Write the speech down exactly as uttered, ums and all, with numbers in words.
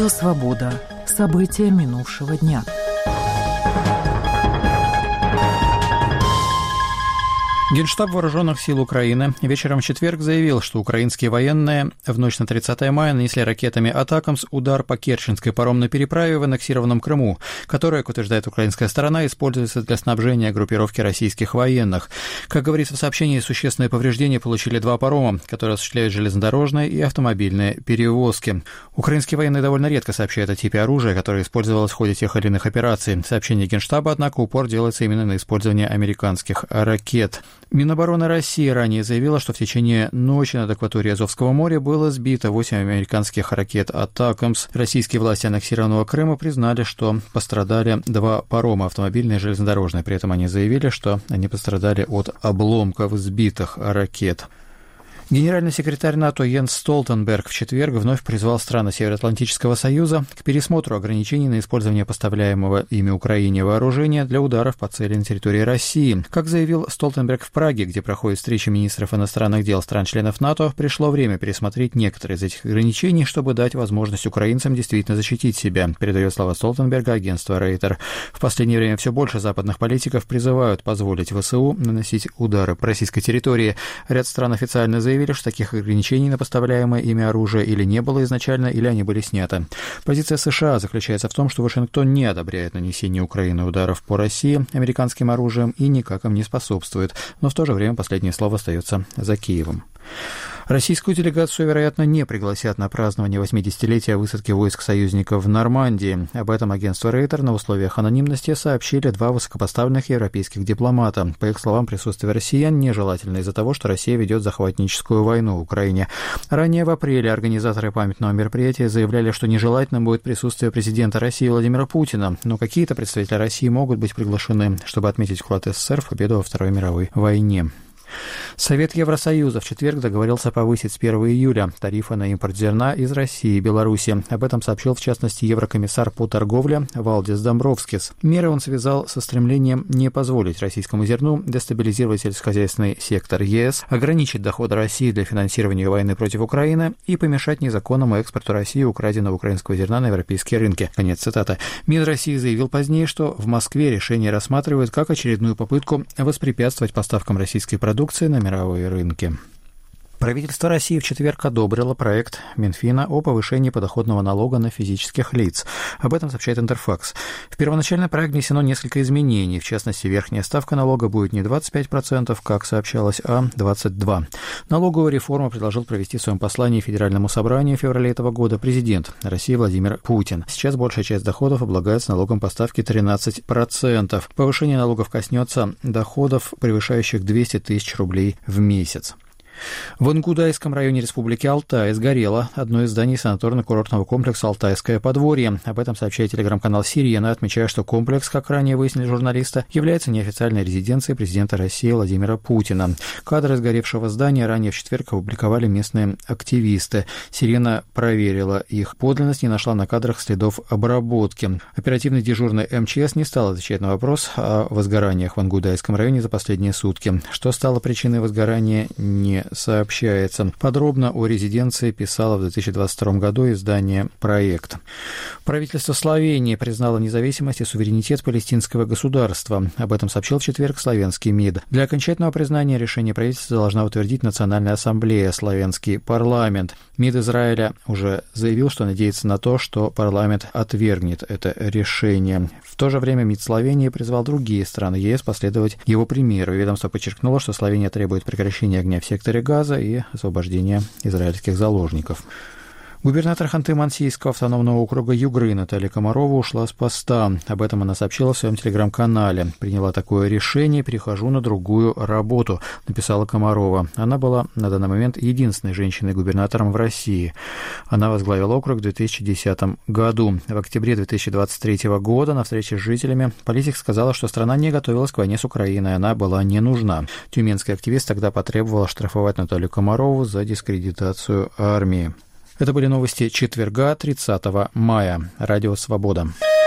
Радио «Свобода». События минувшего дня. Генштаб Вооруженных сил Украины вечером в четверг заявил, что украинские военные в ночь на тридцатое мая нанесли ракетами «Атакамс» удар по Керченской паромной переправе в аннексированном Крыму, которая, как утверждает украинская сторона, используется для снабжения группировки российских военных. Как говорится в сообщении, существенные повреждения получили два парома, которые осуществляют железнодорожные и автомобильные перевозки. Украинские военные довольно редко сообщают о типе оружия, которое использовалось в ходе тех или иных операций. В сообщении Генштаба, однако, упор делается именно на использование американских ракет. Минобороны России ранее заявила, что в течение ночи над акваторией Азовского моря было сбито восемь американских ракет «Атакамс». Российские власти аннексированного Крыма признали, что пострадали два парома, автомобильные и железнодорожные. При этом они заявили, что они пострадали от обломков сбитых ракет. Генеральный секретарь НАТО Йенс Столтенберг в четверг вновь призвал страны Североатлантического союза к пересмотру ограничений на использование поставляемого ими Украине вооружения для ударов по цели на территории России. Как заявил Столтенберг в Праге, где проходит встреча министров иностранных дел стран-членов НАТО, пришло время пересмотреть некоторые из этих ограничений, чтобы дать возможность украинцам действительно защитить себя, передает слова Столтенберга агентство Рейтер. В последнее время все больше западных политиков призывают позволить ВСУ наносить удары по российской территории. Ряд стран официально заявили, что таких ограничений на поставляемое ими оружие или не было изначально, или они были сняты. Позиция США заключается в том, что Вашингтон не одобряет нанесение Украины ударов по России американским оружием и никак им не способствует, но в то же время последнее слово остается за Киевом. Российскую делегацию, вероятно, не пригласят на празднование восьмидесятилетия высадки войск союзников в Нормандии. Об этом агентство Рейтер на условиях анонимности сообщили два высокопоставленных европейских дипломата. По их словам, присутствие россиян нежелательно из-за того, что Россия ведет захватническую войну в Украине. Ранее в апреле организаторы памятного мероприятия заявляли, что нежелательным будет присутствие президента России Владимира Путина, но какие-то представители России могут быть приглашены, чтобы отметить вклад СССР в победу во Второй мировой войне. Совет Евросоюза в четверг договорился повысить с первого июля тарифы на импорт зерна из России и Беларуси. Об этом сообщил, в частности, еврокомиссар по торговле Валдис Домбровскис. Меры он связал со стремлением не позволить российскому зерну дестабилизировать сельскохозяйственный сектор ЕС, ограничить доходы России для финансирования войны против Украины и помешать незаконному экспорту России украденного украинского зерна на европейские рынки. Конец цитаты. МИД России заявил позднее, что в Москве решение рассматривают как очередную попытку воспрепятствовать поставкам российской продукции на мировые рынки. Правительство России в четверг одобрило проект Минфина о повышении подоходного налога на физических лиц. Об этом сообщает Интерфакс. В первоначальный проект внесено несколько изменений. В частности, верхняя ставка налога будет не двадцать пять процентов, как сообщалось, а двадцать два процента. Налоговую реформу предложил провести в своем послании Федеральному собранию в феврале этого года президент России Владимир Путин. Сейчас большая часть доходов облагается налогом по ставке тринадцать процентов. Повышение налогов коснется доходов, превышающих двести тысяч рублей в месяц. В Ингудайском районе Республики Алтай сгорело одно из зданий санаторно-курортного комплекса «Алтайское подворье». Об этом сообщает телеграм-канал «Сирена», отмечая, что комплекс, как ранее выяснили журналисты, является неофициальной резиденцией президента России Владимира Путина. Кадры сгоревшего здания ранее в четверг опубликовали местные активисты. «Сирена» проверила их подлинность, не нашла на кадрах следов обработки. Оперативный дежурный эм че эс не стал отвечать на вопрос о возгораниях в Ингудайском районе за последние сутки. Что стало причиной возгорания, не сообщается. Подробно о резиденции писало в две тысячи двадцать втором году издание «Проект». Правительство Словении признало независимость и суверенитет палестинского государства. Об этом сообщил в четверг славянский МИД. Для окончательного признания решение правительства должна утвердить Национальная ассамблея, славянский парламент. МИД Израиля уже заявил, что надеется на то, что парламент отвергнет это решение. В то же время МИД Словении призвал другие страны ЕС последовать его примеру. Ведомство подчеркнуло, что Словения требует прекращения огня в секторе Газа и освобождения израильских заложников. Губернатор Ханты-Мансийского автономного округа Югры Наталья Комарова ушла с поста. Об этом она сообщила в своем телеграм-канале. «Приняла такое решение, перехожу на другую работу», написала Комарова. Она была на данный момент единственной женщиной-губернатором в России. Она возглавила округ в две тысячи десятом году. В октябре две тысячи двадцать третьего года на встрече с жителями политик сказала, что страна не готовилась к войне с Украиной, она была не нужна. Тюменский активист тогда потребовал штрафовать Наталью Комарову за дискредитацию армии. Это были новости четверга, тридцатого мая. Радио «Свобода».